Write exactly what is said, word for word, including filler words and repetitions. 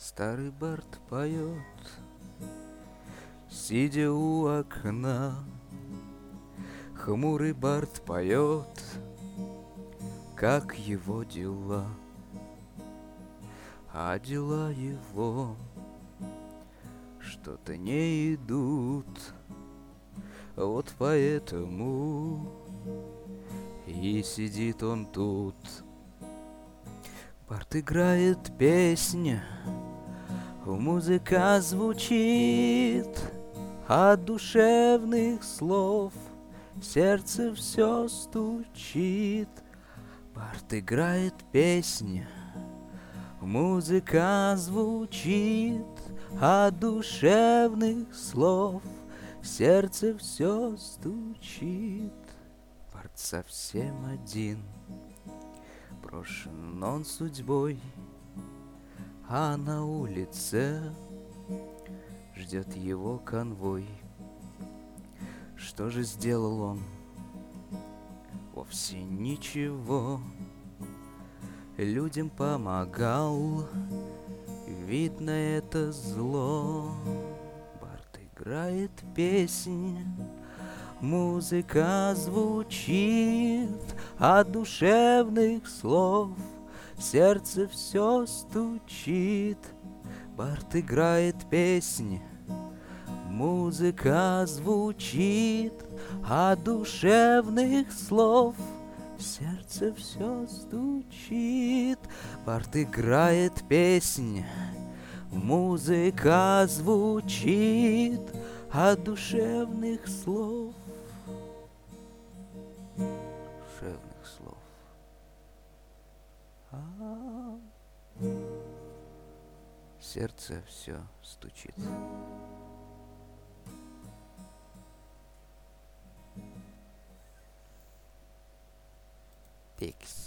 Старый бард поет, сидя у окна. Хмурый бард поет, как его дела. А дела его что-то не идут. Вот поэтому и сидит он тут. Бард играет песня, музыка звучит, от душевных слов сердце все стучит. Бард играет песня, музыка звучит, от душевных слов сердце все стучит. Бард совсем один, брошен он судьбой, а на улице ждет его конвой. Что же сделал он? Вовсе ничего. Людям помогал, видно, это зло. Бард играет песнь, музыка звучит, от душевных слов сердце все стучит. Бард играет песнь, музыка звучит, от душевных слов сердце все стучит. Бард играет песнь, музыка звучит, от душевных слов. Душевных слов. А-а-а. Сердце все стучит. Текст.